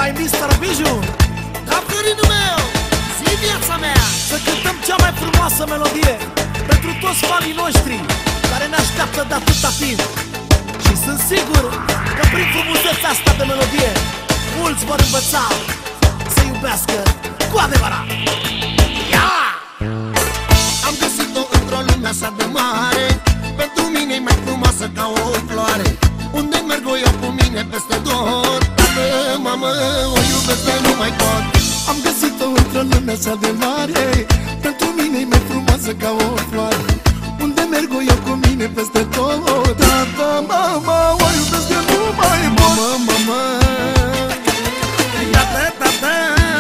Ai Mr. Biju? Da, Florinul meu, zi viața mea. Să cântăm cea mai frumoasă melodie pentru toți fanii noștri care ne așteaptă de atâta timp. Și sunt sigur că prin frumusețea asta de melodie mulți vor învăța să iubească cu adevărat. Ia! Am găsit-o într-o lume așa de mare, pentru mine e mai frumoasă ca o floare. Unde merg o iau cu mine peste tot, tată, mamă, o iubesc pe nu mai pot. Am găsit-o într-o lume așa de mare, pentru mine e mai frumoasă ca o floare. Unde merg o iau cu mine peste tot, tată, mama, o iubesc pe nu mai pot. Mamă, mamă, tată, tată,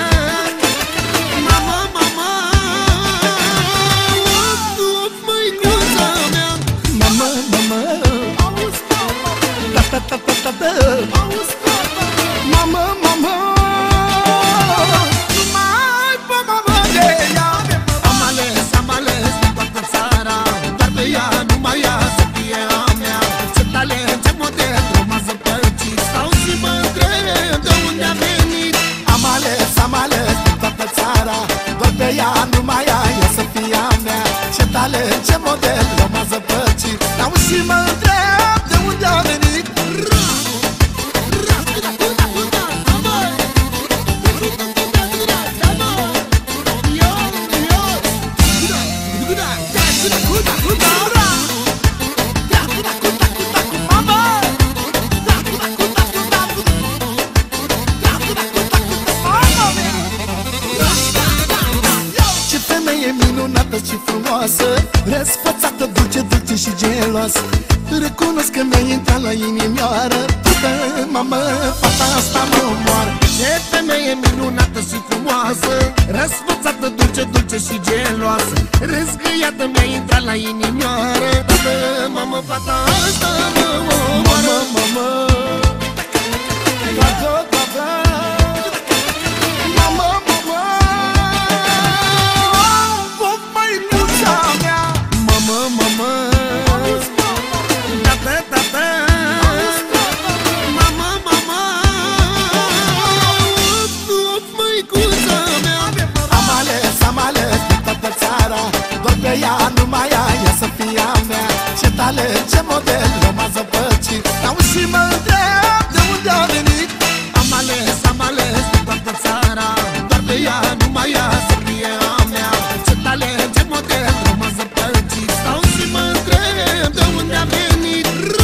mamă, mamă, măicuța mea. Mamă, mamă, tată, tată, tată, mamă, mamă, nu mai pot mă de ea. Am ales din toată țara, doar pe ea, numai ea să fie a mea. Ce talent, ce model, frumoasă părcit, stau și mă întreb de unde a venit. Am ales din toată țara, doar pe ea, numai ea e să fie a mea. Ce talent, ce model, rămas zăpăcit, stau și mă întreb de unde a venit. Ce femeie minunată și frumoasă, răsfățată, dulce, dulce și geloasă. Recunosc că mi-a intrat la inimioară, tată, mamă, fata asta mă omoară. Ce femeie minunată și frumoasă, răsfățată, dulce, dulce și geloasă. Răzgâiată mi-a intrat la inimioară, tată, mamă, fata asta mă omoară. Mamă, mamă, tată, tată, mamă, mamă, of, măicuța mea. Mamă, mamă, tată, tată, mamă, mamă, of, măicuța mea. Am ales din toată țara, doar pe ea, numai ea e să fie a mea. Ce talent, ce model, rămas zăpăcit, stau și mă întreb de unde a venit. Am ales din toată țara, doar pe ea, numai ea să fie a mea. Ce talent, ce model, rămas zăpăcit, stau și mă întreb de unde a venit.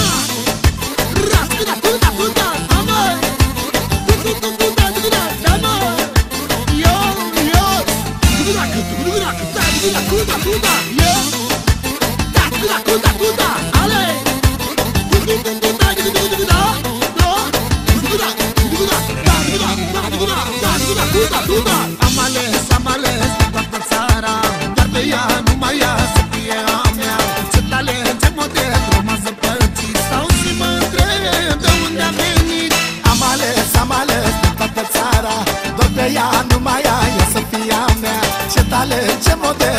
Am ales din toată țara, doar pe ea, numai ea să fie a mea. Ce talent, ce model, rămas zăpăcit, stau și mă întreb de unde a venit. Am ales din toată țara, doar pe ea, numai ea e să fie a mea. Ce talent, ce model,